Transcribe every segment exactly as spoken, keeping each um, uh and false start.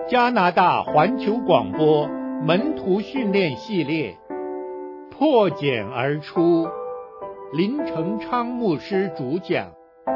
加拿大环球广播门徒训练系列破茧而出，林成昌牧师主讲。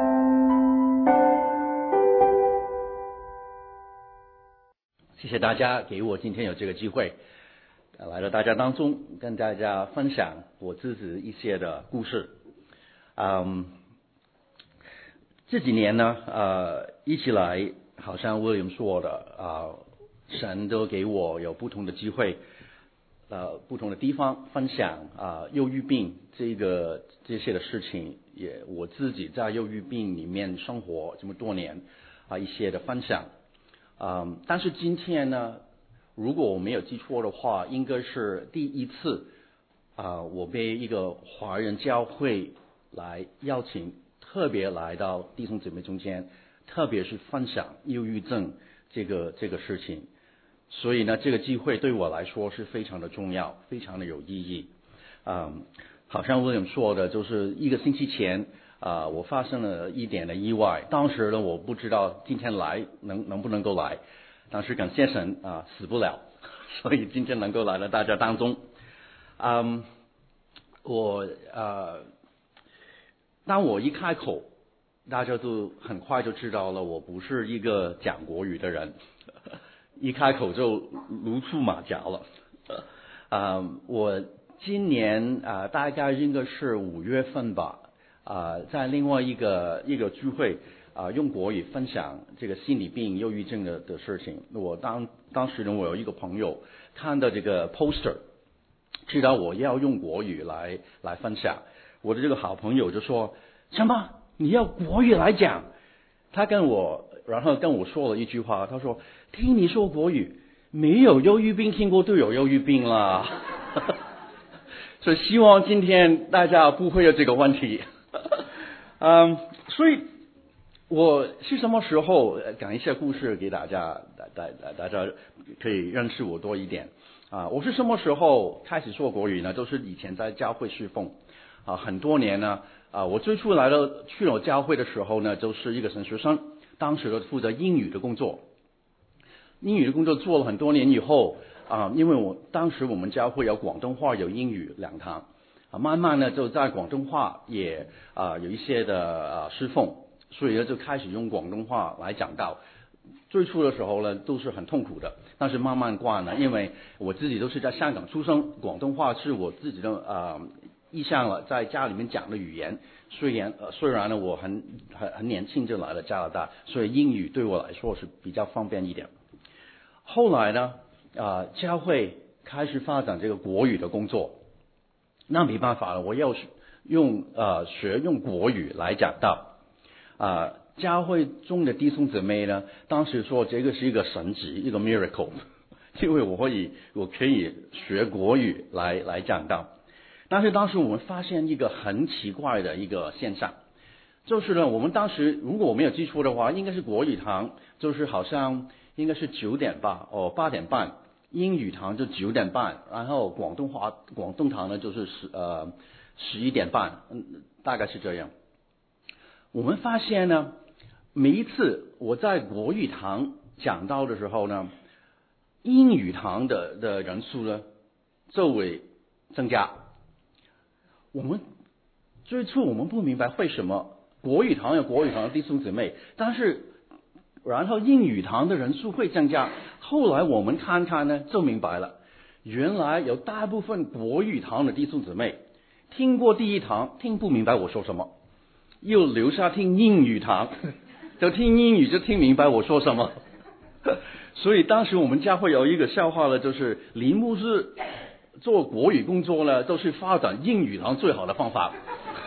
谢谢大家给我今天有这个机会来到大家当中，跟大家分享我自己一些的故事。嗯，这几年呢，呃，一起来，好像 William 说的啊、呃，神都给我有不同的机会，呃，不同的地方分享啊、呃，忧郁病这个这些的事情，也我自己在忧郁病里面生活这么多年啊、呃，一些的分享。嗯，但是今天呢，如果我没有记错的话，应该是第一次啊、呃，我被一个华人教会来邀请，特别来到弟兄姊妹中间，特别是分享忧郁症这个这个事情。所以呢，这个机会对我来说是非常的重要，非常的有意义。嗯，好像William说的，就是一个星期前。啊、呃，我发生了一点的意外，当时呢，我不知道今天来能能不能够来，但是感谢神啊、呃，死不了，所以今天能够来到大家当中。嗯，我呃，当我一开口，大家都很快就知道了，我不是一个讲国语的人，一开口就如出马脚了。啊、呃，我今年啊、呃，大概应该是五月份吧。啊、呃，在另外一个一个聚会啊、呃，用国语分享这个心理病、忧郁症的的事情。我当当时呢，我有一个朋友看到这个 poster， 知道我要用国语来来分享。我的这个好朋友就说：“什么？你要国语来讲？”他跟我，然后跟我说了一句话，他说：“听你说国语，没有忧郁病听过都有忧郁病啦。”所以希望今天大家不会有这个问题。嗯，所以我是什么时候讲一些故事给大家，大大大家可以认识我多一点啊？我是什么时候开始说国语呢？就是以前在教会侍奉啊，很多年呢啊。我最初来到去了教会的时候呢，就是一个神学生，当时的负责英语的工作。英语的工作做了很多年以后啊，因为我当时我们教会有广东话有英语两堂。啊，慢慢呢，就在广东话也啊、呃、有一些的啊侍奉，所以呢就开始用广东话来讲道。最初的时候呢都是很痛苦的，但是慢慢惯了，因为我自己都是在香港出生，广东话是我自己的啊意向了，在家里面讲的语言。虽然呃虽然呢我很很很年轻就来了加拿大，所以英语对我来说是比较方便一点。后来呢啊、呃、教会开始发展这个国语的工作。那没办法了，我要用呃学用国语来讲道啊、呃。教会中的弟兄姊妹呢，当时说这个是一个神迹，一个 miracle， 因为我可以我可以学国语来来讲道。但是当时我们发现一个很奇怪的一个现象，就是呢，我们当时如果我没有记错的话，应该是国语堂，就是好像应该是九点吧，哦八点半。英语堂就九点半，然后广东话广东堂呢就是十呃十一点半，嗯，大概是这样。我们发现呢，每一次我在国语堂讲道的时候呢，英语堂的的人数呢就会增加。我们最初我们不明白为什么国语堂有国语堂的弟兄姊妹，但是然后英语堂的人数会增加。后来我们看看呢，就明白了，原来有大部分国语堂的弟兄姊妹听过第一堂，听不明白我说什么，又留下听英语堂，就听英语就听明白我说什么。所以当时我们教会有一个笑话了，就是林牧师做国语工作呢，都是发展英语堂最好的方法。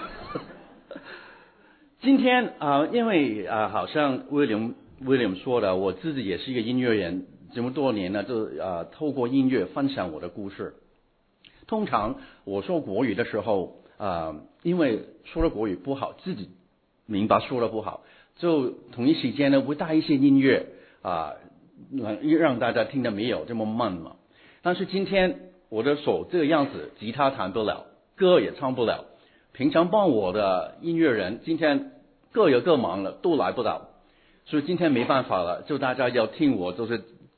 今天啊、呃，因为啊、呃，好像威廉威廉说的，我自己也是一个音乐人，这么多年呢，就啊、呃、透过音乐分享我的故事。通常我说国语的时候啊、呃，因为说的国语不好，自己明白说的不好，就同一时间呢会带一些音乐啊、呃，让大家听得没有这么慢嘛。但是今天我的手这个样子，吉他弹不了，歌也唱不了。平常帮我的音乐人今天各有各忙了，都来不了，所以今天没办法了，就大家要听我就是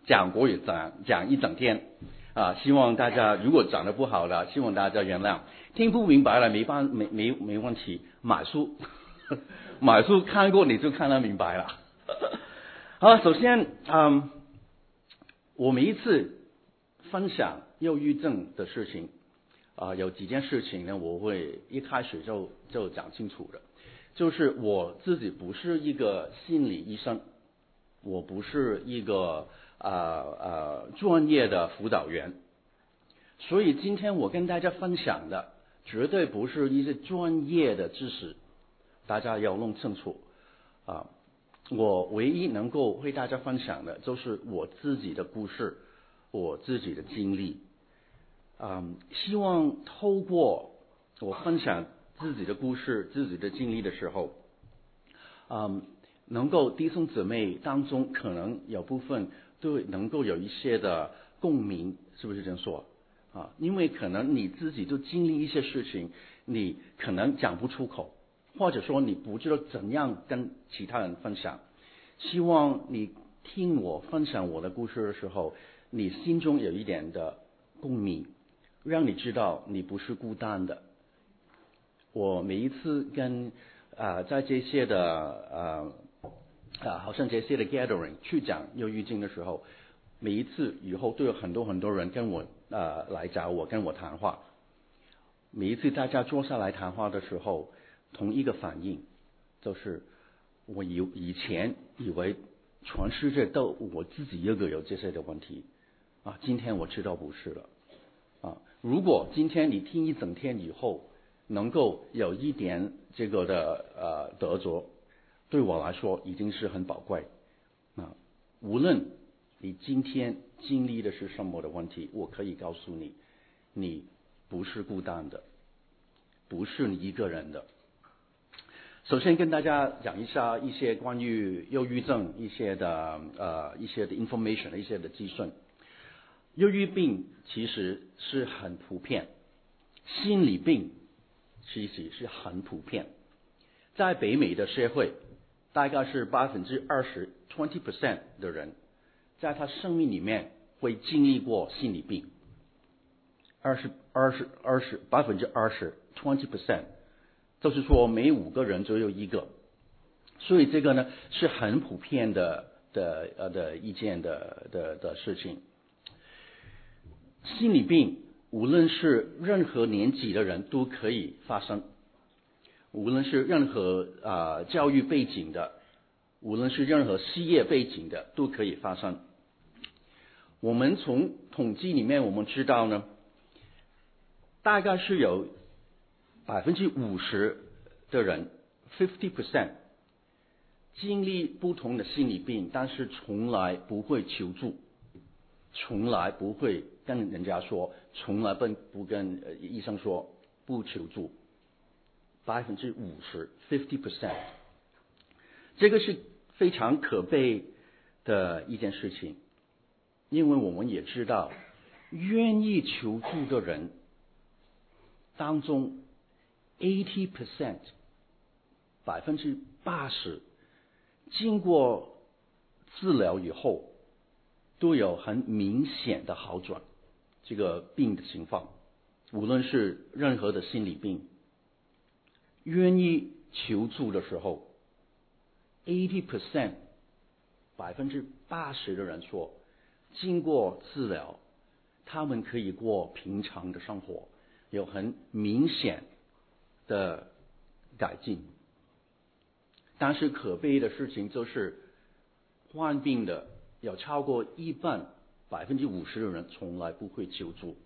讲国语讲讲一整天啊，希望大家如果讲得不好的，希望大家原谅。听不明白了没办没没没问题，买书买书看过你就看得明白了。好，首先嗯，我每一次分享忧郁症的事情啊、呃，有几件事情呢，我会一开始就就讲清楚的，就是我自己不是一个心理医生，我不是一个呃呃专业的辅导员，所以今天我跟大家分享的绝对不是一些专业的知识，大家要弄清楚啊。我唯一能够为大家分享的就是我自己的故事，我自己的经历。嗯，希望透过我分享自己的故事、自己的经历的时候，嗯，能够弟兄姊妹当中可能有部分对能够有一些的共鸣，是不是这样说啊？因为可能你自己就经历一些事情，你可能讲不出口，或者说你不知道怎样跟其他人分享。希望你听我分享我的故事的时候，你心中有一点的共鸣，让你知道你不是孤单的。我每一次跟啊、呃、在这些的呃啊好像这些的 gathering 去讲忧郁症的时候，每一次以后都有很多很多人跟我啊、呃、来找我跟我谈话。每一次大家坐下来谈话的时候，同一个反应就是我以以前以为全世界都我自己一个有这些的问题啊，今天我知道不是了啊。如果今天你听一整天以后，能够有一点这个的呃得着，对我来说已经是很宝贵啊。无论你今天经历的是什么的问题，我可以告诉你，你不是孤单的，不是你一个人的。首先跟大家讲一下一些关于忧郁症一些的呃一些的 information 一些的资讯。忧郁病其实是很普遍，心理病其实是很普遍，在北美的社会，大概是百分之二十 twenty percent 的人，在他生命里面会经历过心理病，二十二十二十百分之二十 twenty percent。就是说每五个人就有一个，所以这个呢是很普遍的的呃的意见的的的事情。心理病无论是任何年纪的人都可以发生，无论是任何啊、呃、教育背景的，无论是任何事业背景的都可以发生。我们从统计里面我们知道呢，大概是有百分之五十的人 fifty percent 经历不同的心理病，但是从来不会求助，从来不会跟人家说，从来不不跟医生说，不求助。百分之五十 fifty percent 这个是非常可悲的一件事情，因为我们也知道，愿意求助的人当中eighty percent 百分之八十经过治疗以后都有很明显的好转，这个病的情况，无论是任何的心理病，愿意求助的时候 eighty percent 百分之八十的人说，经过治疗他们可以过平常的生活，有很明显的改进。但是可悲的事情就是，患病的有超过一半百分之五十的人从来不会求助。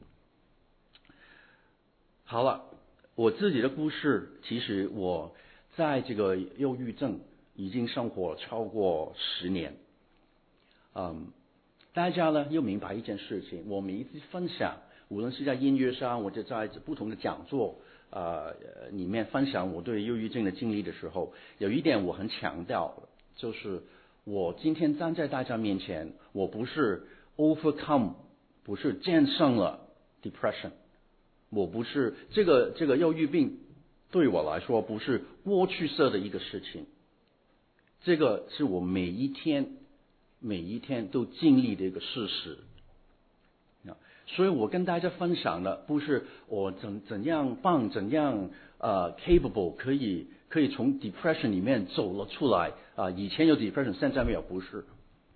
好了，我自己的故事，其实我在这个忧郁症已经生活超过十年。嗯，大家呢又明白一件事情，我每一次分享，无论是在音乐上，或者在不同的讲座呃里面分享我对忧郁症的经历的时候，有一点我很强调，就是我今天站在大家面前，我不是 overcome， 不是战胜了 depression， 我不是这个这个忧郁病对我来说不是过去式的一个事情，这个是我每一天每一天都经历的一个事实。所以我跟大家分享的不是我怎怎样棒，怎样呃 capable 可以可以从 depression 里面走了出来啊、呃，以前有 depression， 现在没有，不是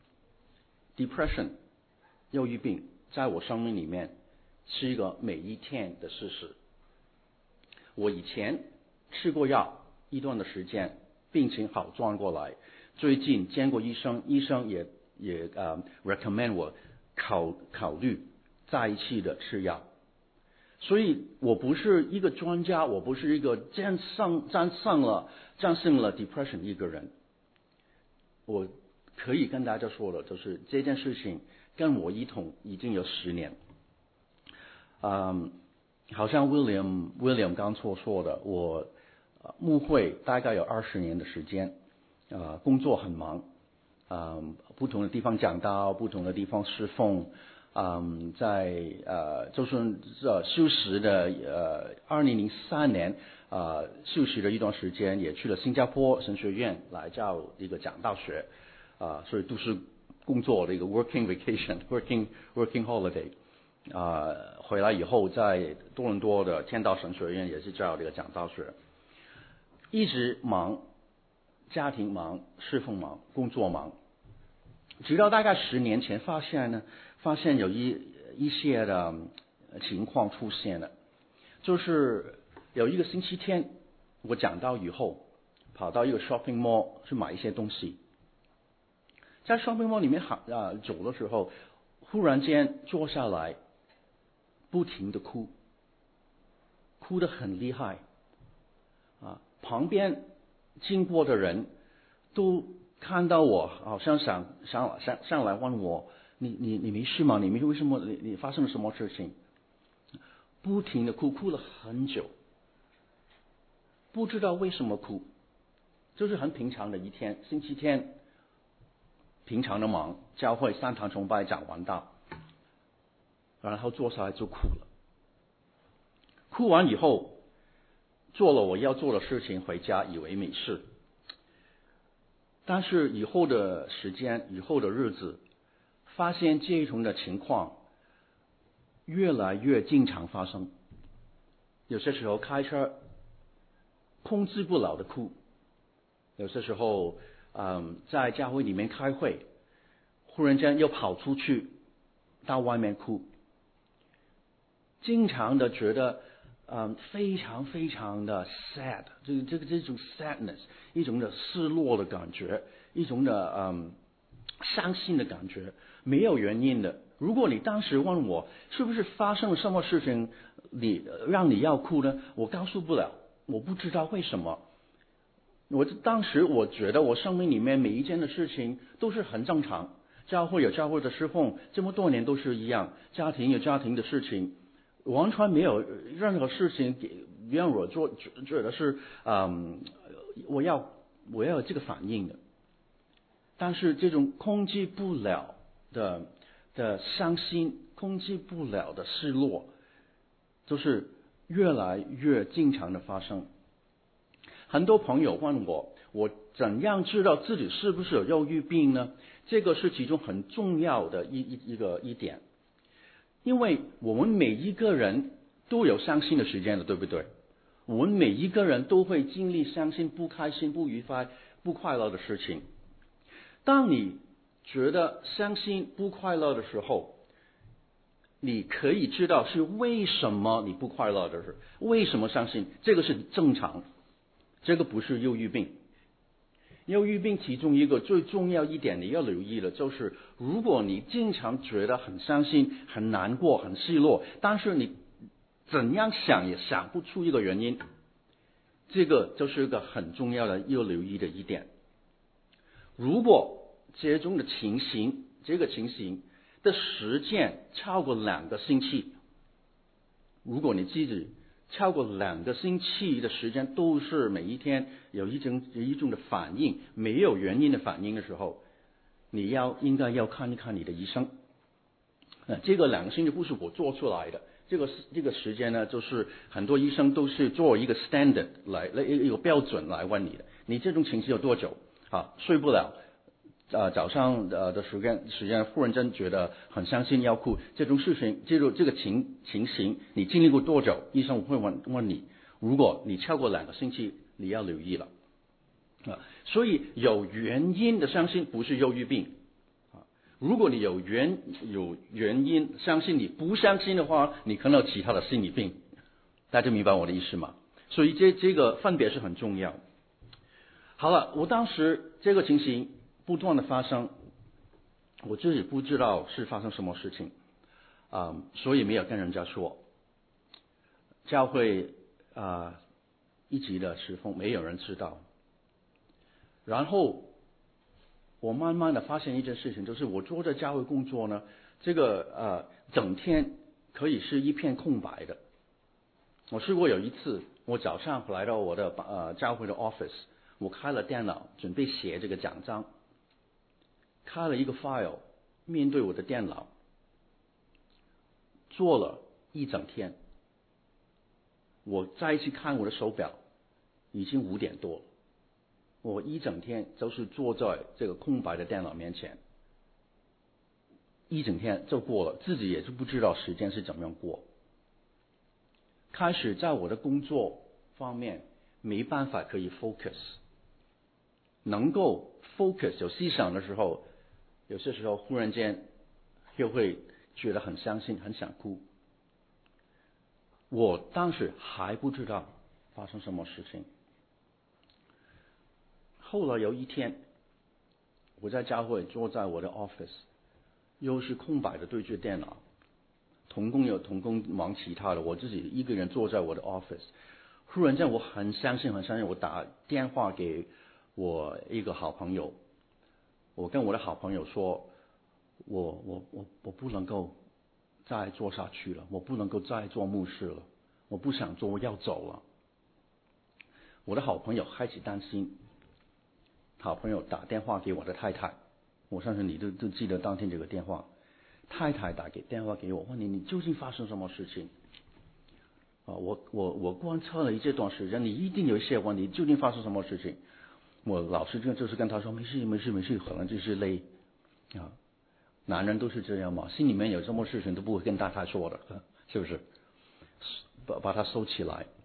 depression 忧郁病在我生命里面是一个每一天的事实。我以前吃过药一段的时间，病情好转过来，最近见过医生，医生也也呃 recommend 我考考虑再一次的吃药。所以我不是一个专家，我不是一个战胜战胜了战胜了 depression 一个人。我可以跟大家说的就是这件事情跟我一同已经有十年。嗯，好像 William William 刚所说的，我牧会大概有二十年的时间，呃，工作很忙，嗯，不同的地方讲道，不同的地方侍奉。嗯，在呃，就是呃休息的呃，二零零三年呃休息了一段时间，也去了新加坡神学院来教一个讲道学，啊、呃，所以都是工作的一个 working vacation，working working holiday， 啊、呃，回来以后在多伦多的天道神学院也是教这个讲道学，一直忙，家庭忙，侍奉忙，工作忙。直到大概十年前发现呢，发现有一一些的情况出现了，就是有一个星期天，我讲到以后，跑到一个 shopping mall 去买一些东西，在 shopping mall 里面行啊走的时候，忽然间坐下来，不停的哭，哭得很厉害，啊，旁边经过的人都看到我，好像想想上上来问我，你你你没事吗？你没为什么？你你发生了什么事情？不停的哭，哭了很久，不知道为什么哭，就是很平常的一天，星期天，平常的忙，教会三堂崇拜讲完道，然后坐下来就哭了。哭完以后，做了我要做的事情，回家以为没事。但是以后的时间，以后的日子，发现这种的情况越来越经常发生。有些时候开车控制不了的哭，有些时候嗯在教会里面开会，忽然间又跑出去到外面哭，经常的觉得嗯非常非常的 sad， 这个这个这种 sadness， 一种的失落的感觉，一种的嗯伤心的感觉，没有原因的。如果你当时问我是不是发生了什么事情，你让你要哭呢？我告诉不了，我不知道为什么。我当时我觉得我生命里面每一件的事情都是很正常，教会有教会的侍奉，这么多年都是一样，家庭有家庭的事情，完全没有任何事情给让我做觉得是嗯我要我要有这个反应的。但是这种控制不了的的伤心，控制不了的失落，就是越来越经常的发生。很多朋友问我，我怎样知道自己是不是有忧郁病呢？这个是其中很重要的一一一个一点，因为我们每一个人都有伤心的时间的，对不对？我们每一个人都会经历伤心、不开心、不愉快、不快乐的事情。当你觉得伤心、不快乐的时候，你可以知道是为什么你不快乐的是为什么伤心，这个是正常，这个不是忧郁病。忧郁病其中一个最重要一点你要留意的就是，如果你经常觉得很伤心、很难过、很失落，但是你怎样想也想不出一个原因，这个就是一个很重要的要留意的一点。如果这种的情形，这个情形的时间超过两个星期，如果你自己超过两个星期的时间都是每一天有一种有一种的反应，没有原因的反应的时候，你要应该要看一看你的医生。呃，这个两个星期不是我做出来的，这个这个时间呢，就是很多医生都是做一个 standard 来来一个标准来问你的，你这种情绪有多久啊？睡不了， 呃早上呃的时间时间，忽然间觉得很伤心要哭，这种事情，这种这个情情形，你经历过多久？医生会问问你，如果你超过两个星期，你要留意了啊。所以有原因的伤心不是忧郁病啊。如果你有原有原因相信，你不相信的话，你可能有其他的心理病。大家明白我的意思吗？所以这这个分别是很重要。好了，我当时这个情形不断的发生，我自己不知道是发生什么事情啊、嗯，所以没有跟人家说。教会啊、呃、一直的侍奉，没有人知道。然后我慢慢的发现一件事情，就是我做在教会工作呢，这个呃整天可以是一片空白的。我试过有一次，我早上来到我的呃教会的 office， 我开了电脑，准备写这个讲章，开了一个 file， 面对我的电脑，做了一整天。我再一次看我的手表，已经五点多了。我一整天都是坐在这个空白的电脑面前，一整天就过了，自己也是不知道时间是怎么样过。开始在我的工作方面没办法可以 focus， 能够 focus 有思想的时候，有些时候忽然间又会觉得很伤心，很想哭。我当时还不知道发生什么事情。后来有一天，我在教会坐在我的 office， 又是空白的对着电脑，同工有同工忙其他的，我自己一个人坐在我的 office。忽然间我很相信很相信，我打电话给我一个好朋友，我跟我的好朋友说，我我我我不能够再做下去了，我不能够再做牧师了，我不想做，我要走了。我的好朋友开始担心，好朋友打电话给我的太太，我相信你都都记得当天这个电话。太太打给电话给我，问你你究竟发生什么事情？啊，我我我观察了这段时间，你一定有一些问题，究竟发生什么事情？我老实就就是跟他说，没事没事没事，可能就是累啊。男人都是这样嘛，心里面有什么事情都不会跟太太说的，是不是？把把它收起来。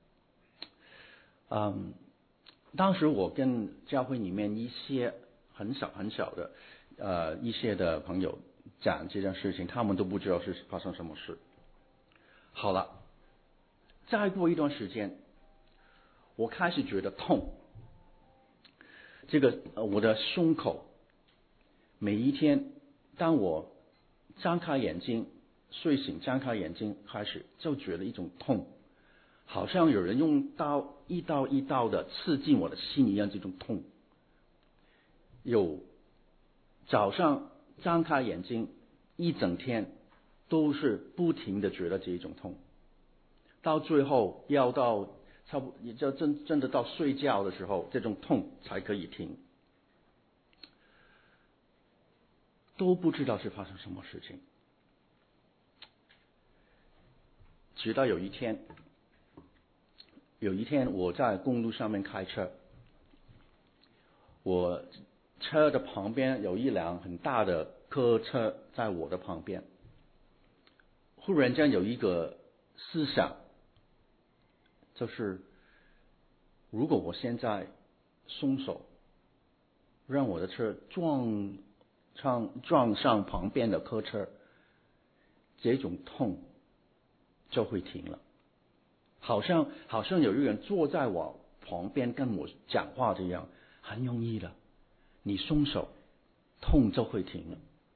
嗯，当时我跟教会里面一些很小很小的呃一些的朋友讲这件事情，他们都不知道是发生什么事。好了，再过一段时间，我开始觉得痛。这个呃我的胸口，每一天当我张开眼睛，睡醒张开眼睛开始就觉得一种痛，好像有人用刀一刀一刀的刺进我的心一样，这种痛。有早上张开眼睛一整天都是不停的觉得这一种痛，到最后要到差不也就真真的到睡觉的时候，这种痛才可以停。都不知道是发生什么事情，直到有一天，有一天我在公路上面开车，我车的旁边有一辆很大的客车在我的旁边，忽然间有一个思想，就是如果我现在松手，让我的车撞上撞上旁边的客车，这种痛就会停了。好像好像有一个人坐在我旁边跟我讲话这样，很容易的，你松手，痛就会停了。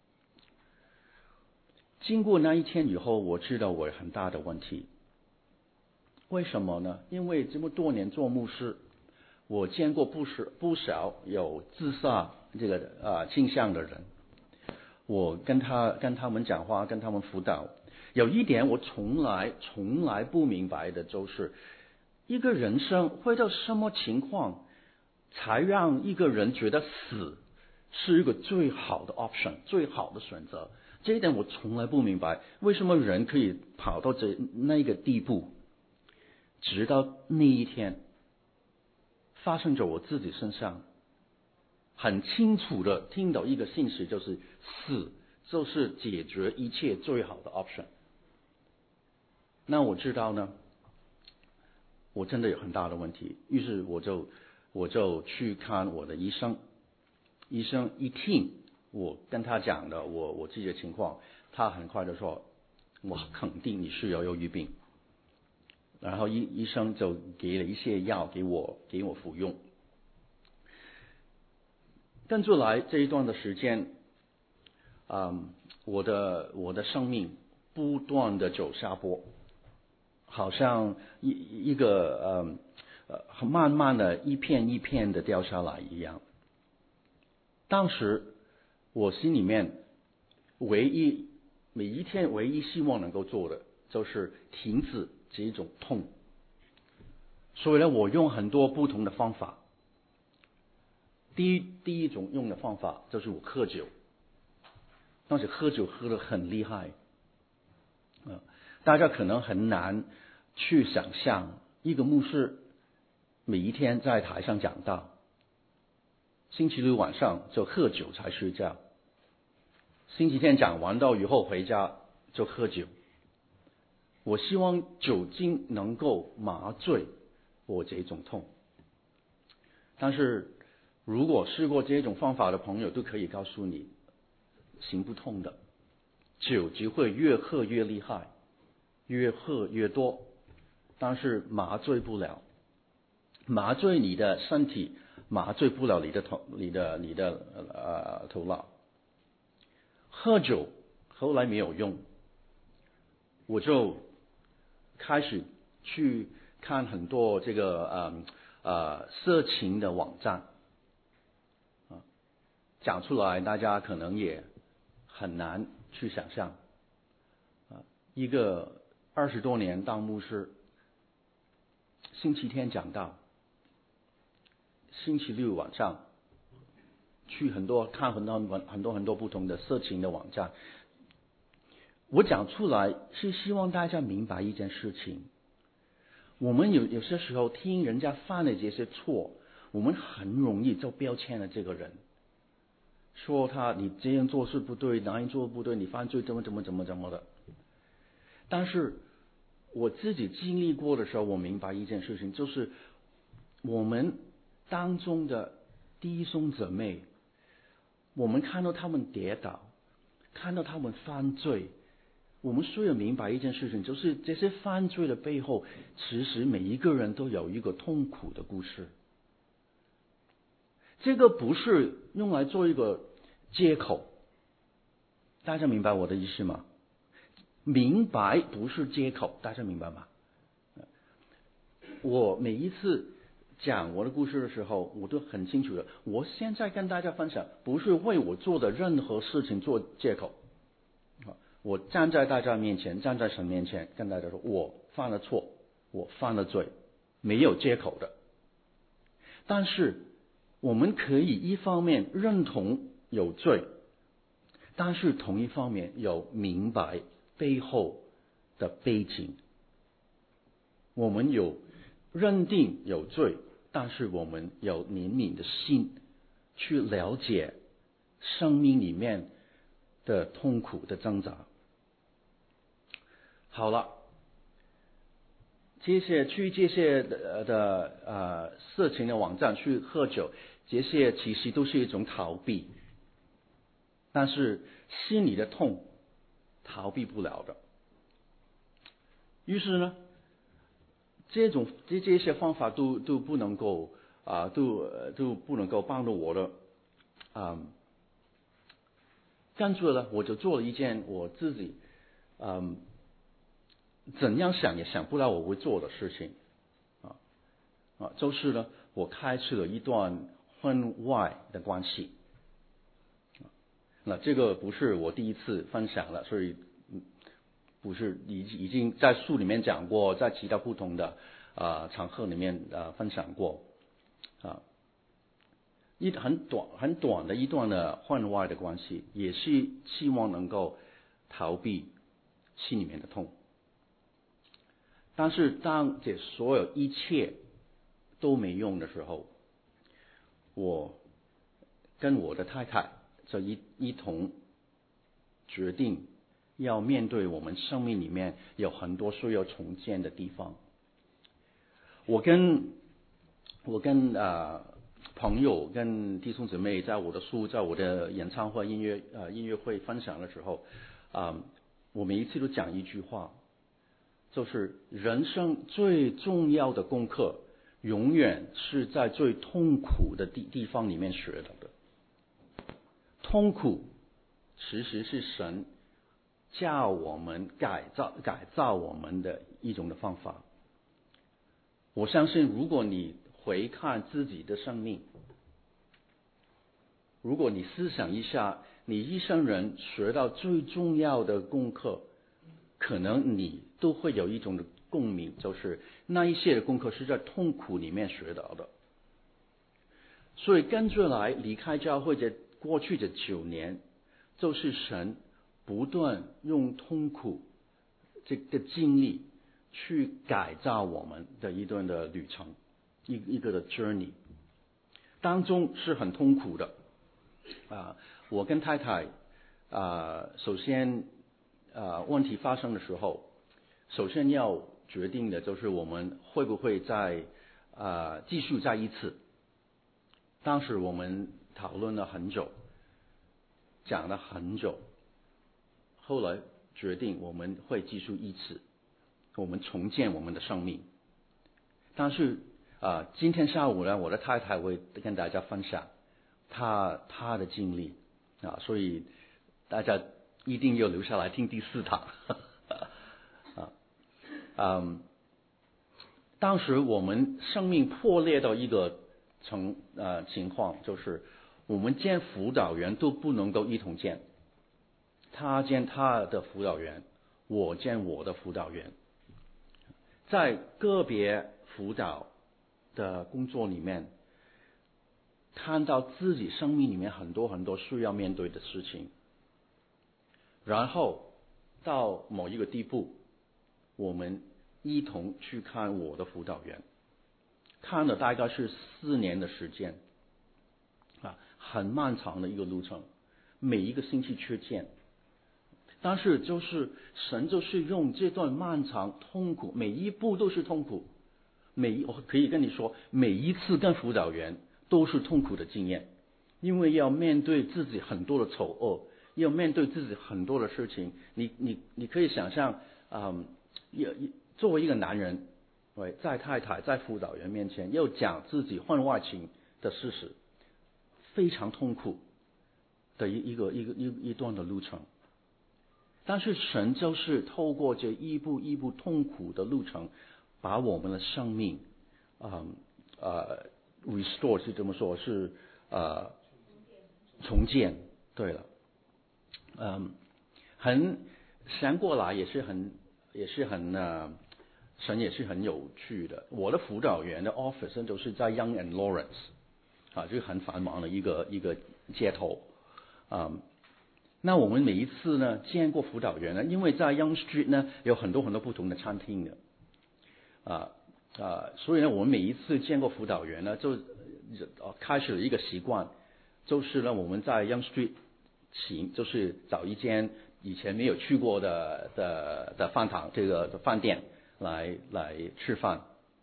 经过那一天以后，我知道我有很大的问题。为什么呢？因为这么多年做牧师，我见过不少不少有自杀这个啊倾向的人。我跟他跟他们讲话，跟他们辅导，有一点我从来从来不明白的，就是一个人生会到什么情况，才让一个人觉得死是一个最好的 option， 最好的选择。这一点我从来不明白，为什么人可以跑到这那个地步。直到那一天发生在我自己身上， 很清楚的听到一个信息，就是死就是解决一切最好的 option。那我知道呢，我真的有很大的问题，于是我就我就去看我的医生。医生一听我跟他讲的我我自己的情况，他很快就说，我肯定你是有忧郁病。然后医医生就给了一些药给我给我服用。跟住来这一段的时间，嗯，我的我的生命不断的走下坡，好像一一个嗯呃慢慢的一片一片的掉下来一样。当时我心里面唯一每一天唯一希望能够做的就是停止这种痛，所以呢，我用很多不同的方法。第一第一种用的方法就是我喝酒，当时喝酒喝得很厉害，呃，大家可能很难去想象一个牧师每一天在台上讲道，星期六晚上就喝酒才睡觉，星期天讲完道以后回家就喝酒。我希望酒精能够麻醉我这种痛，但是如果试过这种方法的朋友都可以告诉你，行不通的，酒只会越喝越厉害，越喝越多，但是麻醉不了，麻醉你的身体，麻醉不了你的头，你的你的呃头脑。喝酒后来没有用，我就开始去看很多这个呃呃色情的网站。讲出来大家可能也很难去想象，啊，一个二十多年当牧师，星期天讲道，星期六晚上去很多看很多很多很多不同的色情的网站。我讲出来是希望大家明白一件事情，我们有有些时候听人家犯的这些错，我们很容易就标签了这个人，说他你这样做是不对，那样做不对，你犯罪怎么怎么怎么怎么的。但是我自己经历过的时候，我明白一件事情，就是我们当中的弟兄姊妹，我们看到他们跌倒，看到他们犯罪，我们需要明白一件事情，就是这些犯罪的背后，其实每一个人都有一个痛苦的故事。这个不是用来做一个借口，大家明白我的意思吗？明白不是借口，大家明白吗？我每一次讲我的故事的时候，我都很清楚的，我现在跟大家分享，不是为我做的任何事情做借口。我站在大家面前，站在神面前，跟大家说，我犯了错，我犯了罪，没有借口的。但是我们可以一方面认同有罪，但是同一方面有明白背后的背景。我们有认定有罪，但是我们有怜悯的心，去了解生命里面的痛苦的挣扎。好了，这些去这些的的呃色情的网站去喝酒，这些其实都是一种逃避，但是心里的痛逃避不了的。于是呢，这种这这些方法都都不能够啊、呃，都都不能够帮助我的啊。干脆呢，我就做了一件我自己嗯。怎样想也想不到我会做的事情，啊啊，就是呢，我开始了一段婚外的关系。那这个不是我第一次分享了，所以不是已已经在书里面讲过，在其他不同的啊、呃、场合里面啊、呃、分享过啊。一很短很短的一段的婚外的关系，也是希望能够逃避心里面的痛。但是当这所有一切都没用的时候，我跟我的太太就一一同决定要面对我们生命里面有很多需要重建的地方。我跟我跟呃朋友跟弟兄姊妹在我的书在我的演唱会音乐呃音乐会分享的时候，啊、呃，我每一次都讲一句话，就是人生最重要的功课，永远是在最痛苦的地地方里面学到的。痛苦其实是神教我们改造改造我们的一种的方法。我相信如果你回看自己的生命，如果你思想一下你一生人学到最重要的功课，可能你都会有一种的共鸣，就是那一些的功课是在痛苦里面学到的。所以跟着来离开教会的过去的九年，就是神不断用痛苦这个经历去改造我们的一段的旅程，一一个的 journey， 当中是很痛苦的啊。我跟太太啊，首先啊问题发生的时候，首先要决定的就是我们会不会再啊继续再一次。当时我们讨论了很久，讲了很久，后来决定我们会继续一次，我们重建我们的生命。但是啊，今天下午呢，我的太太会跟大家分享她她的经历啊，所以大家一定要留下来听第四堂啊。嗯，当时我们生命破裂到一个成呃情况，就是我们见辅导员都不能够一同见，他见他的辅导员，我见我的辅导员。在个别辅导的工作里面，看到自己生命里面很多很多需要面对的事情，然后到某一个地步，我们一同去看我的辅导员，看了大概是四年的时间啊，很漫长的一个路程，每一个星期去见。但是就是神就是用这段漫长痛苦，每一步都是痛苦，每一我可以跟你说，每一次跟辅导员都是痛苦的经验，因为要面对自己很多的丑恶，要面对自己很多的事情。你你你可以想象，嗯，要作为一个男人，对，在太太在辅导员面前要讲自己婚外情的事实，非常痛苦的一一个一个一一段的路程。但是神就是透过这一步一步痛苦的路程，把我们的生命，嗯呃 restore 是这么说，是呃重建。对了，嗯，很想过来也是很也是很呃，神也是很有趣的。我的辅导员的 office 都是在 Young and Lawrence 啊，就是很繁忙的一个一个街头，嗯。那我们每一次呢见过辅导员呢，因为在 Young Street 呢有很多很多不同的餐厅的，啊啊，所以呢我们每一次见过辅导员呢，就呃开始了一个习惯，就是呢我们在 Young Street 请就是找一间以前没有去过的的的饭堂，这个的饭店来来吃饭，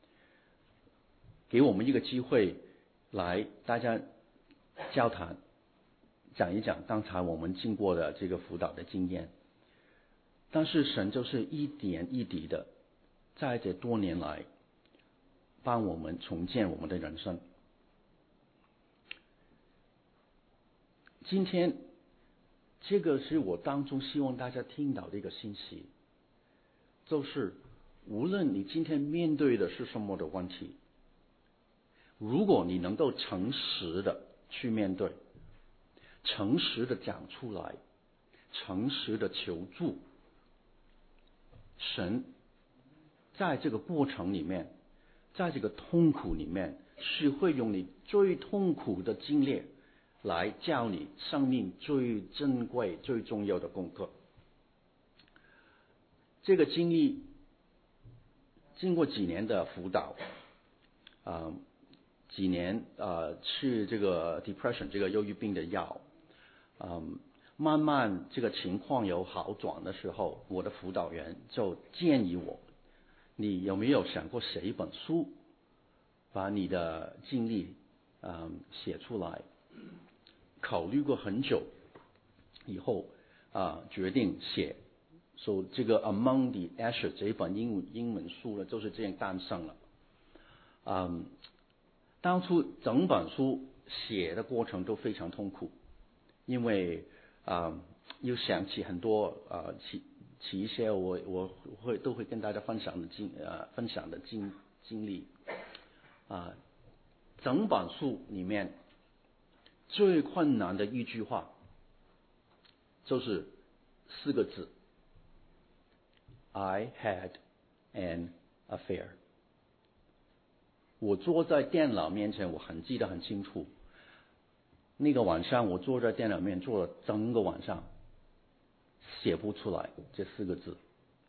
给我们一个机会来大家交谈。讲一讲刚才我们经过的这个辅导的经验，但是神就是一点一滴的，在这多年来帮我们重建我们的人生。今天这个是我当中希望大家听到的一个信息，就是无论你今天面对的是什么的问题，如果你能够诚实的去面对，诚实的讲出来，诚实的求助，神在这个过程里面，在这个痛苦里面，是会用你最痛苦的经历来教你生命最珍贵最重要的功课。这个经历经过几年的辅导，啊、呃， 几年呃吃这个 depression 这个忧郁病的药，嗯，慢慢这个情况有好转的时候，我的辅导员就建议我，你有没有想过写一本书，把你的经历嗯写出来？考虑过很久以后啊、呃，决定写。所以这个 Among the Ashes 这一本英文英文书呢，就是这样诞生了。嗯，当初整本书写的过程都非常痛苦，因为啊、呃，又想起很多啊，起起一些我我会都会跟大家分享的经呃分享的经经历啊、呃，整本书里面最困难的一句话就是四个字。I had an affair。我坐在电脑面前，我很记得很清楚。那个晚上，我坐在电脑面坐了整个晚上，写不出来这四个字。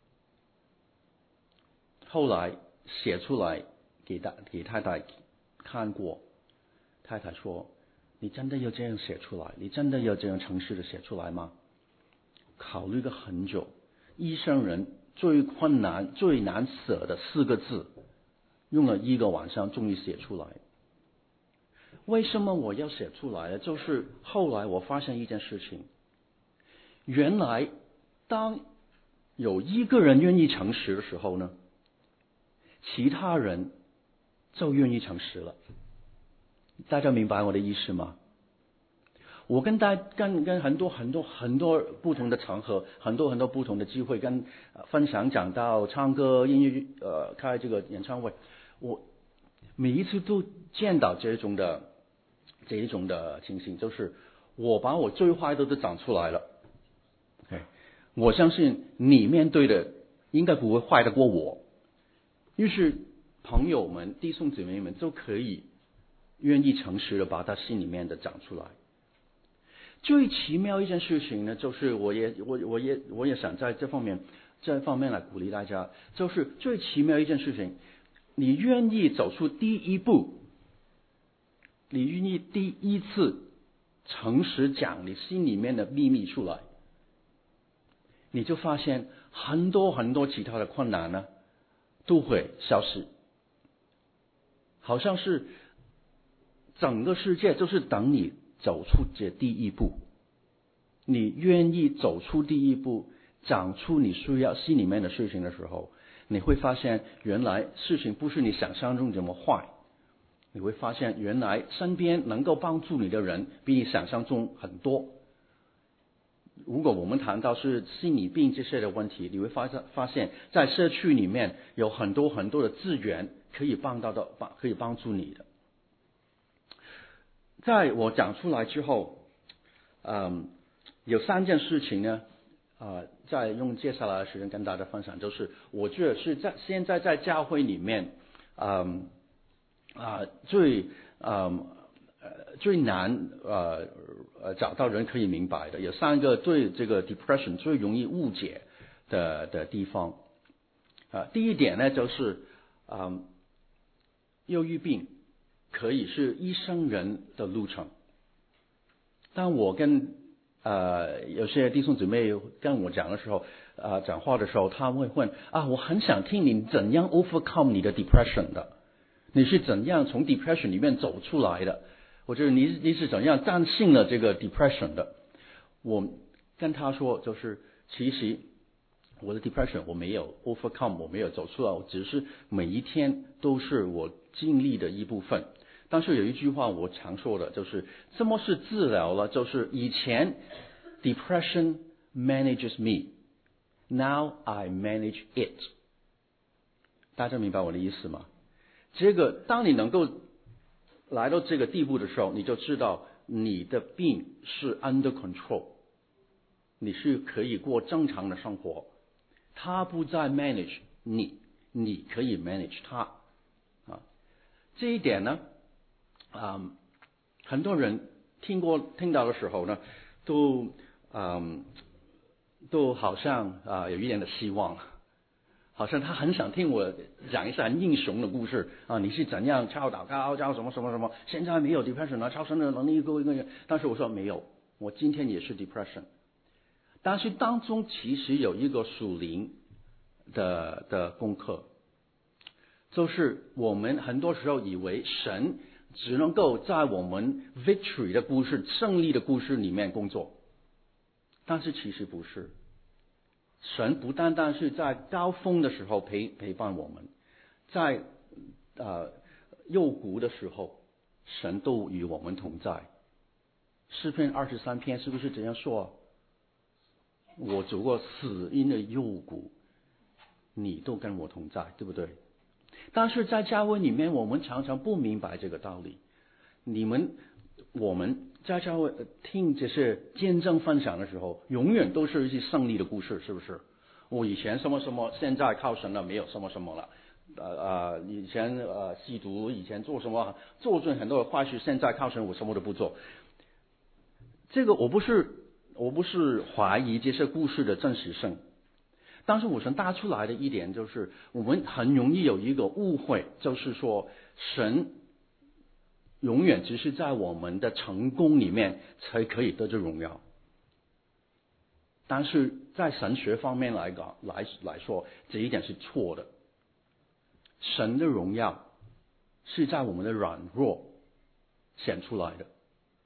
后来写出来给大给太太看过，太太说：“你真的要这样写出来？你真的要这样诚实的写出来吗？”考虑了很久，医生人最困难、最难写的四个字，用了一个晚上，终于写出来。为什么我要写出来呢？就是后来我发现一件事情，原来当有一个人愿意诚实的时候呢，其他人就愿意诚实了。大家明白我的意思吗？我跟大跟跟很多很多很多不同的场合，很多很多不同的机会，跟、呃、分享讲到唱歌、音乐呃开这个演唱会，我每一次都见到这种的这一种的情形，就是我把我最坏的都讲出来了。Okay， 我相信你面对的应该不会坏得过我，于是朋友们、弟兄姊妹们都可以愿意诚实的把他心里面的讲出来。最奇妙一件事情呢，就是我也我我也我也想在这方面这方面来鼓励大家，就是最奇妙一件事情，你愿意走出第一步，你愿意第一次诚实讲你心里面的秘密出来，你就发现很多很多其他的困难呢都会消失，好像是整个世界就是等你走出这第一步，你愿意走出第一步，讲出你需要心里面的事情的时候，你会发现原来事情不是你想象中这么坏，你会发现原来身边能够帮助你的人比你想象中很多。如果我们谈到是心理病这些的问题，你会发现发现在社区里面有很多很多的资源可以帮到的，可以帮助你的。在我讲出来之后，嗯，有三件事情呢，啊、呃，在用接下来的时间跟大家分享，就是我觉得是在现在在教会里面，嗯啊、呃、最嗯呃最难呃呃找到人可以明白的，有三个对这个 depression 最容易误解的的地方。啊、呃，第一点呢就是嗯忧郁病可以是一生人的路程。当我跟呃有些弟兄姊妹跟我讲的时候，呃讲话的时候，他们会问啊，我很想听你怎样 overcome 你的 depression 的，你是怎样从 depression 里面走出来的？我觉得你你是怎样战胜了这个 depression 的？我跟他说，就是其实我的 depression 我没有 overcome， 我没有走出来，我只是每一天都是我经历的一部分。但是有一句话我常说的，就是什么是治疗了？就是以前 depression manages me， now I manage it。大家明白我的意思吗？这个当你能够来到这个地步的时候，你就知道你的病是 under control， 你是可以过正常的生活，他不再 manage 你，你可以 manage 他啊。这一点呢，嗯，很多人听过听到的时候呢，都嗯都好像啊、呃、有一点的希望好像他很想听我讲一些很英雄的故事啊，你是怎样超祷告，超什么什么什么，现在没有 depression 了，超神的能力一个一个。但是我说没有，我今天也是 depression。但是当中其实有一个属灵的的功课，就是我们很多时候以为神只能够在我们 victory 的故事、胜利的故事里面工作，但是其实不是。神不单单是在高峰的时候陪陪伴我们，在呃幽谷的时候，神都与我们同在。诗篇二十三篇是不是这样说？我走过死荫的幽谷，你都跟我同在，对不对？但是在教会里面，我们常常不明白这个道理。你们我们在教会听这些见证分享的时候，永远都是一些胜利的故事，是不是？我以前什么什么，现在靠神了，没有什么什么了。呃呃，以前呃吸毒，以前做什么，做尽很多的坏事，现在靠神，我什么都不做。这个我不是我不是怀疑这些故事的真实性，但是我想带出来的一点就是，我们很容易有一个误会，就是说神永远只是在我们的成功里面才可以得着荣耀。但是在神学方面来讲来来说，这一点是错的。神的荣耀是在我们的软弱显出来的，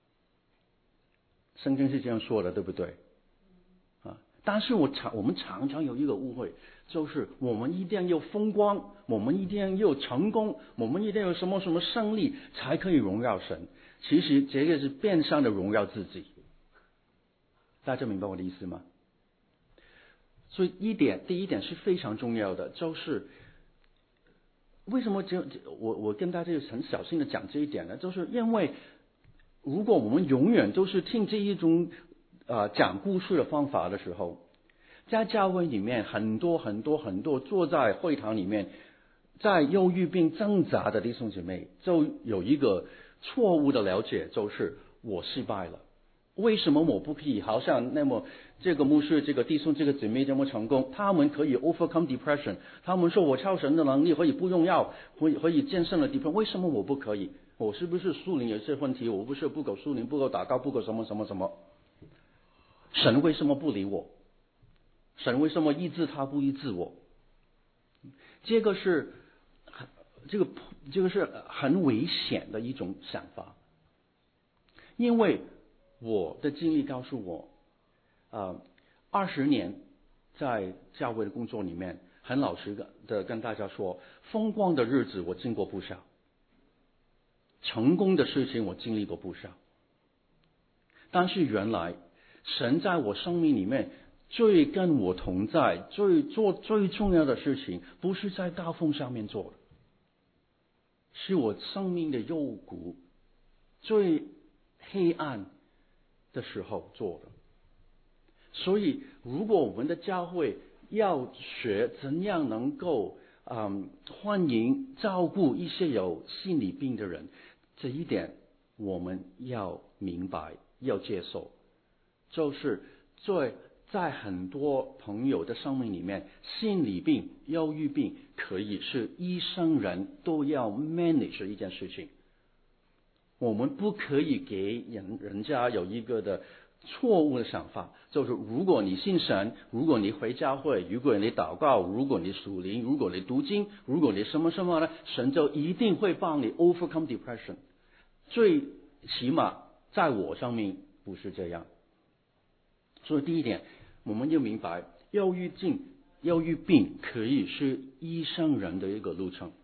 圣经是这样说的，对不对？啊，但是我常我们常常有一个误会，就是我们一定要风光，我们一定要成功，我们一定要什么什么胜利才可以荣耀神。其实这个是变相的荣耀自己。大家明白我的意思吗？所以一点，第一点是非常重要的，就是为什么这我我跟大家很小心的讲这一点呢？就是因为如果我们永远都是听这一种呃讲故事的方法的时候，在教会里面很多很多很多坐在会堂里面在忧郁病挣扎的弟兄姐妹，就有一个错误的了解，就是我失败了。为什么我不可以好像那么这个牧师、这个弟兄、这个姊妹这么成功？他们可以 overcome depression， 他们说我超神的能力可以不用药，可以可以战胜了 depression， 为什么我不可以？我是不是属灵有些问题？我不是不够属灵，不够祷告，不够什么什么什么？神为什么不理我？神为什么医治他不医治我？这个是这个这个是很危险的一种想法，因为我的经历告诉我，呃，二十年在教会的工作里面，很老实的跟大家说，风光的日子我经过不少，成功的事情我经历过不少，但是原来神在我生命里面最跟我同在、最做最重要的事情，不是在高峰上面做的，是我生命的幽谷最黑暗的时候做的。所以如果我们的教会要学怎样能够嗯欢迎照顾一些有心理病的人，这一点我们要明白要接受，就是在在很多朋友的生命里面，心理病、忧郁病可以是医生人都要 manage 的一件事情。我们不可以给人人家有一个的错误的想法，就是如果你信神，如果你回教会，如果你祷告，如果你属灵，如果你读经，如果你什么什么呢，神就一定会帮你 overcome depression。最起码在我上面不是这样。所以第一点，我们要明白，忧郁症、忧郁病可以是医生人的一个路程。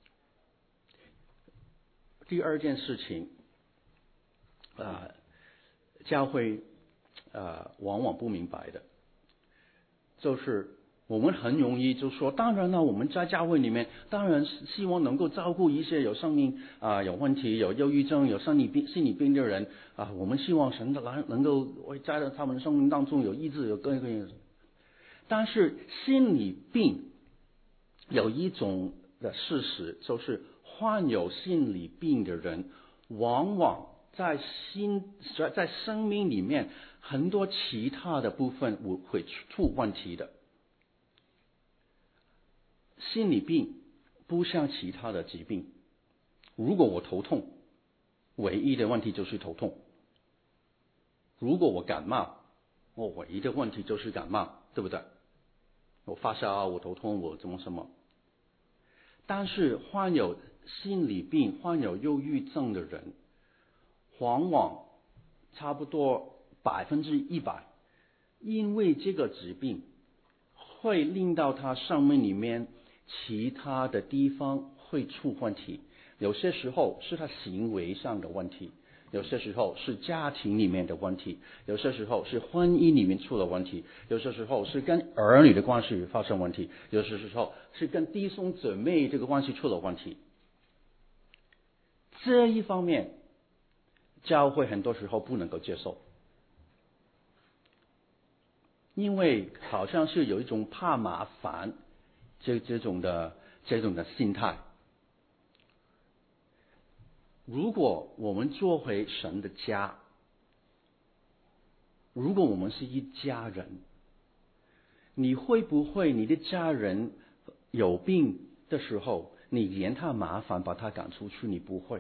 第二件事情，啊、呃，教会啊、呃、往往不明白的，就是我们很容易就说，当然了，我们在教会里面，当然希望能够照顾一些有生命啊、呃、有问题、有忧郁症、有心理病、心理病的人啊、呃，我们希望神能能够在他们的生命当中有医治，有各样各样。但是心理病有一种的事实，就是患有心理病的人，往往在心在在生命里面很多其他的部分会出问题的。 心理病不像其他的疾病，如果我头痛，唯一的问题就是头痛；如果我感冒，我唯一的问题就是感冒，对不对？我发烧，我头痛，我怎么什么？但是患有心理病、患有忧郁症的人，往往差不多百分之一百，因为这个疾病会令到他生命里面其他的地方会出问题。有些时候是他行为上的问题，有些时候是家庭里面的问题，有些时候是婚姻里面出了问题，有些时候是跟儿女的关系发生问题，有些时候是跟弟兄姊妹这个关系出了问题。这一方面，教会很多时候不能够接受，因为好像是有一种怕麻烦这这种的这种的心态。如果我们做回神的家，如果我们是一家人，你会不会你的家人有病的时候，你嫌他麻烦把他赶出去？你不会。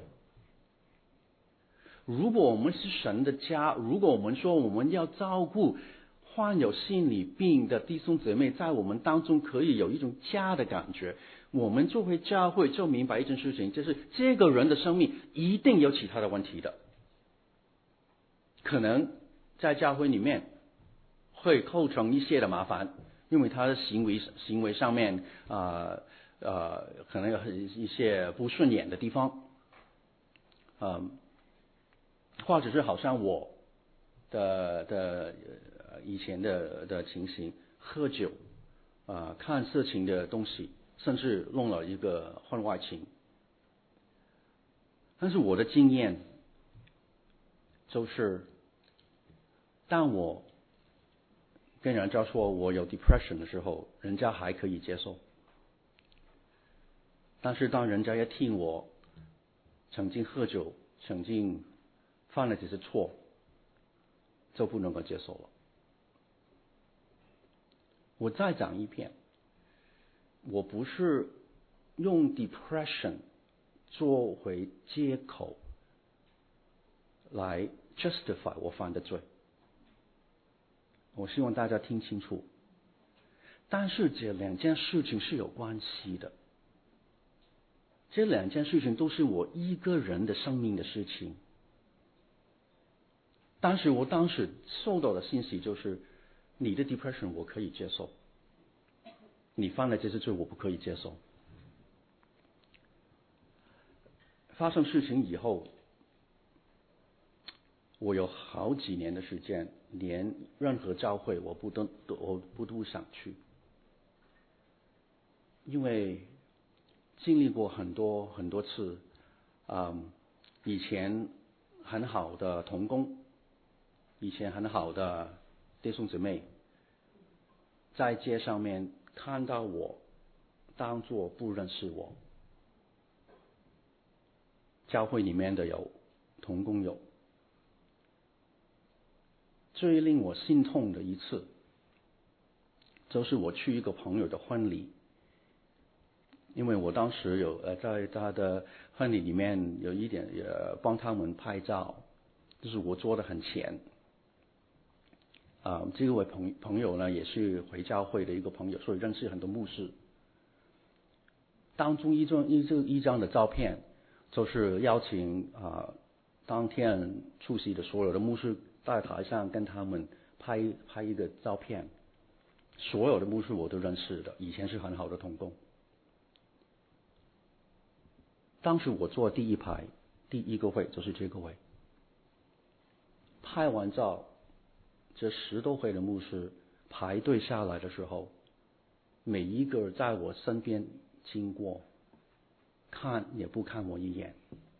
如果我们是神的家，如果我们说我们要照顾患有心理病的弟兄姊妹，在我们当中可以有一种家的感觉，我们作为教会就明白一件事情，就是这个人的生命一定有其他的问题的，可能在教会里面会构成一些的麻烦，因为他的行为行为上面啊呃可能有一些不顺眼的地方，嗯、呃，或者是好像我的的以前的的情形，喝酒啊、呃、看色情的东西，甚至弄了一个婚外情。但是我的经验就是，当我跟人家说我有 depression 的时候，人家还可以接受。但是当人家一听我曾经喝酒，曾经犯了这些错，就不能够接受了。我再讲一遍，我不是用 depression 作为借口来 justify 我犯的罪，我希望大家听清楚。但是这两件事情是有关系的，这两件事情都是我一个人的生命的事情。但是我当时受到的信息就是，你的 depression 我可以接受，你犯了这些罪我不可以接受。发生事情以后，我有好几年的时间，连任何教会我不都我不都想去，因为经历过很多很多次，嗯，以前很好的同工，以前很好的弟兄姊妹，在街上面看到我，当作不认识我。教会里面的有，同工有。最令我心痛的一次，就是我去一个朋友的婚礼，因为我当时有呃在他的婚礼里面有一点呃帮他们拍照，就是我坐得很前。啊、呃，这位朋朋友呢也是回教会的一个朋友，所以认识很多牧师。当中一张一张一张的照片，就是邀请啊、呃、当天出席的所有的牧师在台上跟他们拍拍一个照片。所有的牧师我都认识的，以前是很好的同工。当时我坐第一排，第一个位就是这个位。拍完照，这十多位的牧师排队下来的时候，每一个在我身边经过，看也不看我一眼。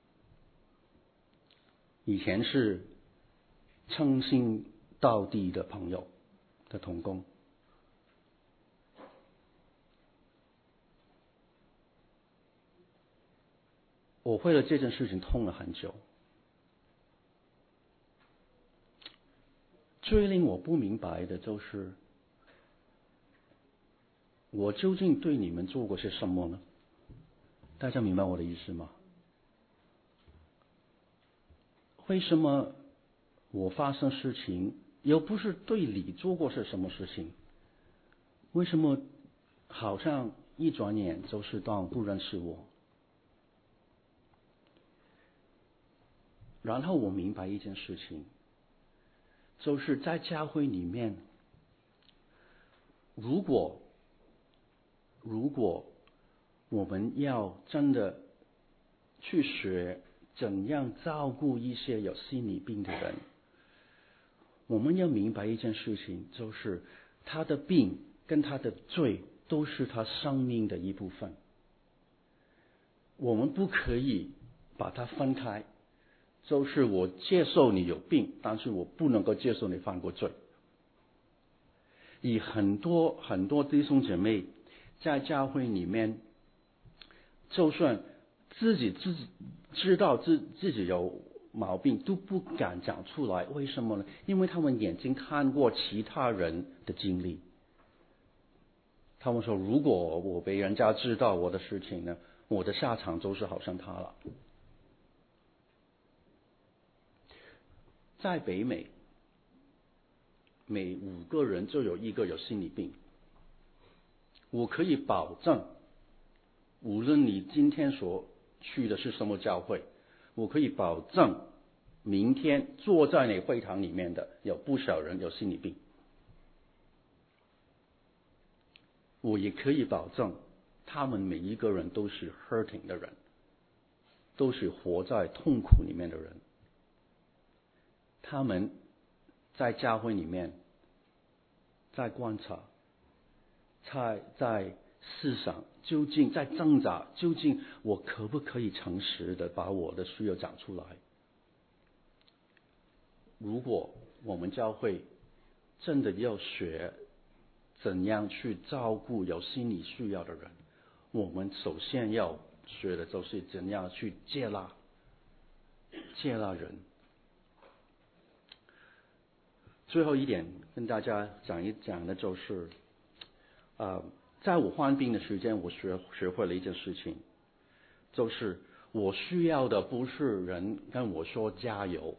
以前是称心道弟的朋友的同工，我为了这件事情痛了很久。最令我不明白的就是， 我究竟对你们做过些什么呢？大家明白我的意思吗？为什么我发生事情又不是对你做过些什么事情？为什么好像一转眼就是当不认识我？然后我明白一件事情，就是在教会里面，如果如果我们要真的去学怎样照顾一些有心理病的人，我们要明白一件事情，就是他的病跟他的罪都是他生命的一部分，我们不可以把它分开。就是我接受你有病，但是我不能够接受你犯过罪。以很多很多弟兄姐妹在教会里面，就算自己自己知道自自己有毛病，都不敢讲出来。为什么呢？因为他们眼睛看过其他人的经历。他们说，如果我被人家知道我的事情呢，我的下场就是好像他了。在北美，每五个人就有一个有心理病。我可以保证，无论你今天所去的是什么教会，我可以保证，明天坐在你会堂里面的有不少人有心理病。我也可以保证，他们每一个人都是 hurting 的人，都是活在痛苦里面的人。他们在教会里面，在观察，在在思想，究竟在挣扎，究竟我可不可以诚实的把我的需要讲出来？如果我们教会真的要学怎样去照顾有心理需要的人，我们首先要学的就是怎样去接纳接纳人。最后一点跟大家讲一讲的就是，呃，在我患病的时间，我学学会了一件事情，就是我需要的不是人跟我说加油，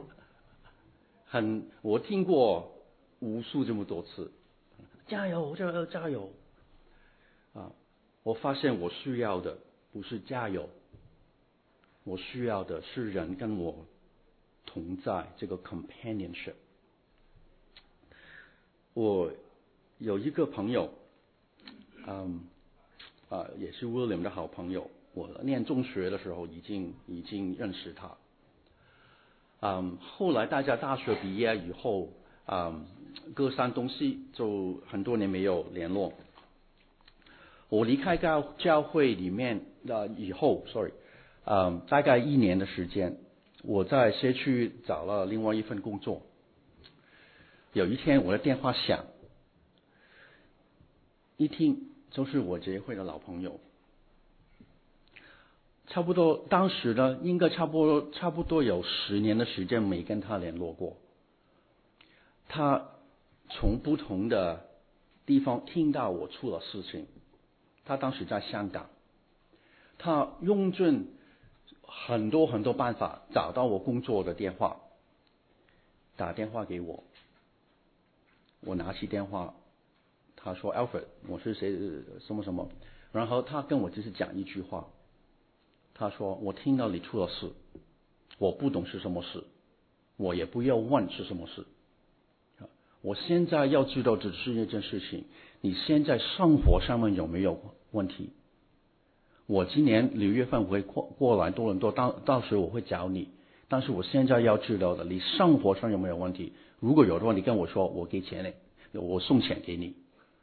很我听过无数这么多次，加油加油加油，啊，我发现我需要的不是加油，我需要的是人跟我同在，这个 companionship。我有一个朋友，嗯，啊，也是 William 的好朋友。我念中学的时候已经已经认识他。嗯，后来大家大学毕业以后，嗯，各散东西，就很多年没有联络。我离开教教会里面的以后 ，sorry， 嗯，大概一年的时间，我在社区找了另外一份工作。有一天我的电话响，一听就是我结会的老朋友，差不多当时呢，应该差不多差不多有十年的时间没跟他联络过。他从不同的地方听到我出了事情，他当时在香港，他用尽很多很多办法找到我工作的电话，打电话给我。我拿起电话，他说 Alfred， 我是谁什么什么，然后他跟我只是讲一句话，他说我听到你出了事，我不懂是什么事，我也不要问是什么事，我现在要知道只是一件事情，你现在生活上面有没有问题？我今年六月份我会过过来多伦多，到到时我会找你，但是我现在要知道的，你生活上有没有问题？如果有的话，你跟我说，我给钱你，我送钱给你。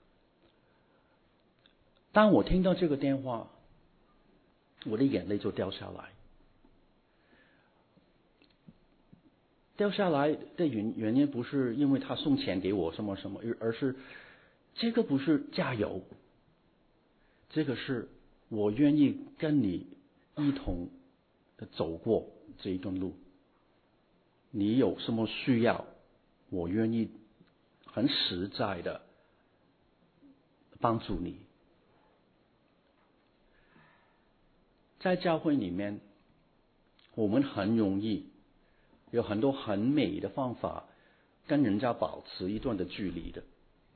当我听到这个电话，我的眼泪就掉下来。掉下来的原原因不是因为他送钱给我什么什么，而是这个不是加油，这个是我愿意跟你一同走过这一段路。你有什么需要，我愿意很实在的帮助你。在教会里面，我们很容易有很多很美的方法跟人家保持一段的距离的。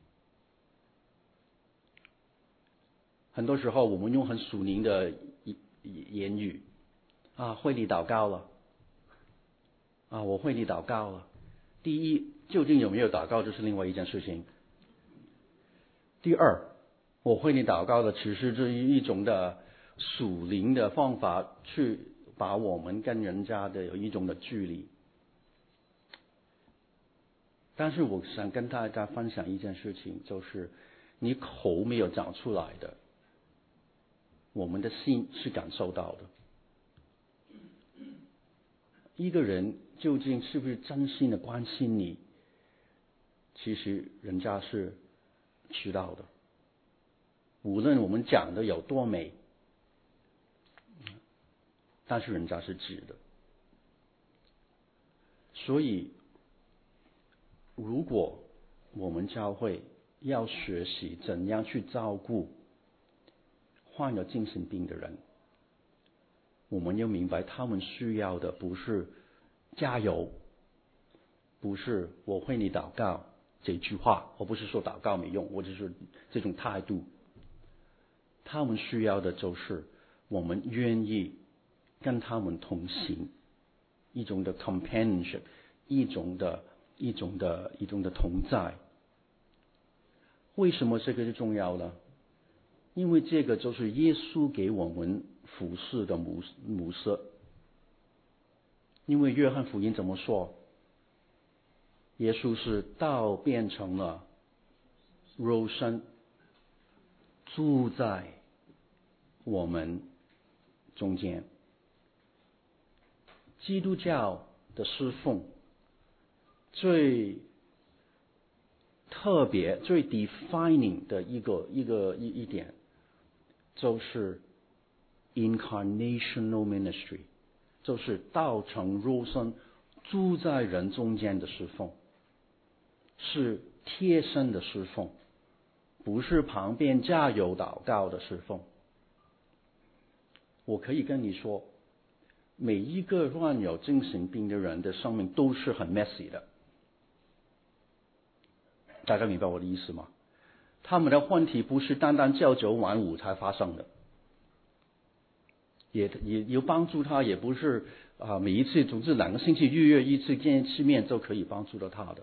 很多时候我们用很属灵的言语啊，会你祷告了啊，我会你祷告了。第一，究竟有没有祷告，这是另外一件事情。第二，我会你祷告的，其实是一种的属灵的方法，去把我们跟人家的有一种的距离。但是我想跟大家分享一件事情，就是你口没有讲出来的，我们的心是感受到的。一个人究竟是不是真心的关心你，其实人家是知道的。无论我们讲的有多美，但是人家是知的。所以如果我们教会要学习怎样去照顾患有精神病的人，我们要明白他们需要的不是加油，不是我会你祷告这句话，我不是说祷告没用，我只是这种态度。他们需要的就是我们愿意跟他们同行，一种的 companionship， 一种的一种的一种的同在。为什么这个是重要呢？因为这个就是耶稣给我们服侍的模模式。因为约翰福音怎么说？耶稣是道变成了肉身，住在我们中间。基督教的侍奉最特别、最 defining 的一个一个一一点，就是 incarnational ministry， 就是道成肉身，住在人中间的侍奉，是贴身的侍奉，不是旁边加油祷告的侍奉。我可以跟你说，每一个患有精神病的人的生命都是很 messy 的。大家明白我的意思吗？他们的问题不是单单朝九晚五才发生的，也也有帮助他，也不是啊、呃、每一次总之两个星期预约一次见一次面就可以帮助到他的。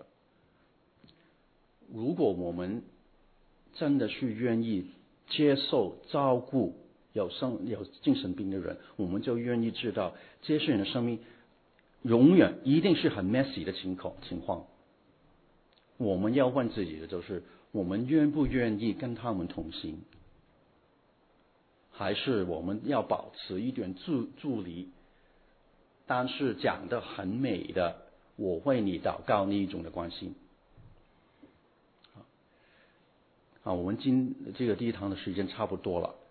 如果我们真的是愿意接受照顾有生有精神病的人，我们就愿意知道这些人的生命永远一定是很 messy 的情况情况。我们要问自己的就是，我们愿不愿意跟他们同行，还是我们要保持一点距距离，但是讲得很美的我为你祷告那一种的关系。啊，我们今这个第一堂的时间差不多了。